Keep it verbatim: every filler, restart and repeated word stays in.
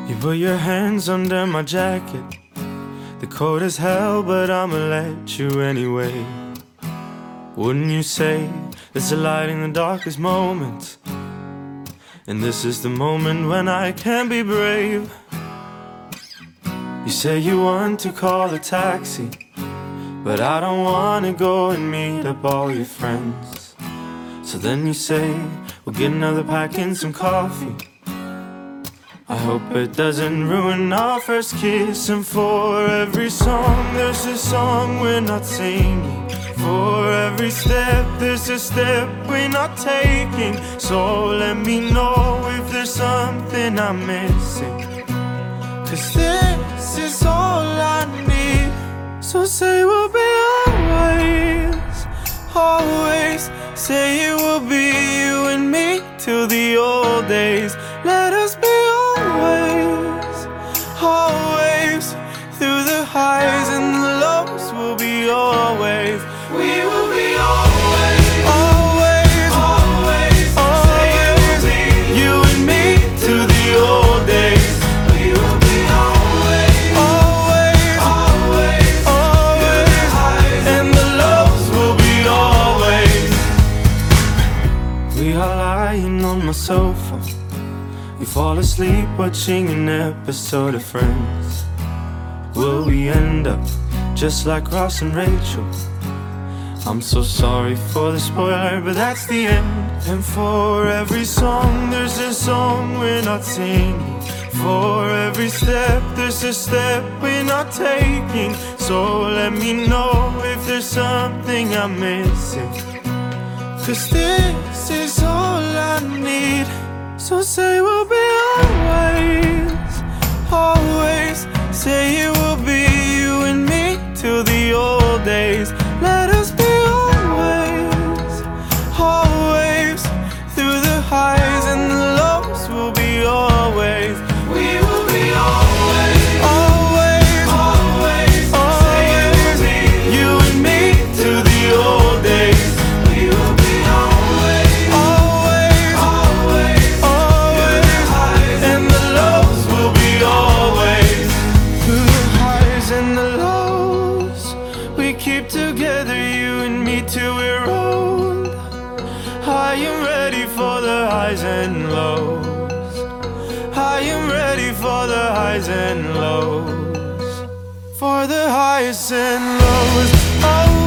You put your hands under my jacket. The cold is hell, but I'ma let you anyway. Wouldn't you say there's a light in the darkest moments? And this is the moment when I can be brave. You say you want to call a taxi, but I don't wanna go and meet up all your friends. So then you say, we'll get another pack and some coffee. I hope it doesn't ruin our first kiss. And for every song, there's a song we're not singing. For every step, there's a step we're not taking. So let me know if there's something I'm missing, 'cause this is all I need. So say we'll be always, always. Say it will be you and me till the old days. Let us be always, always. Through the highs and the lows, we'll be always. We will be always, always, always, always. You and me till the old days. We will be always, always, always, always. And the lows will be always. We are lying on my sofa. You fall asleep watching an episode of Friends. Will we end up just like Ross and Rachel? I'm so sorry for the spoiler, but that's the end. And for every song, there's a song we're not singing. For every step, there's a step we're not taking. So let me know if there's something I'm missing, 'cause this is all I need. So say we'll be always, always. Say it will be you and me till the old days. Let us be always, always. Through the highs and the lows, we'll be always. We will be always, always, always, always. You and me till the old days. We will be always, always, always, always. And the lows will be always. Through the highs and the lows, we keep together, you and me till we're old. I am ready for the highs and lows. I am ready for the highs and lows. For the highs and lows. Oh,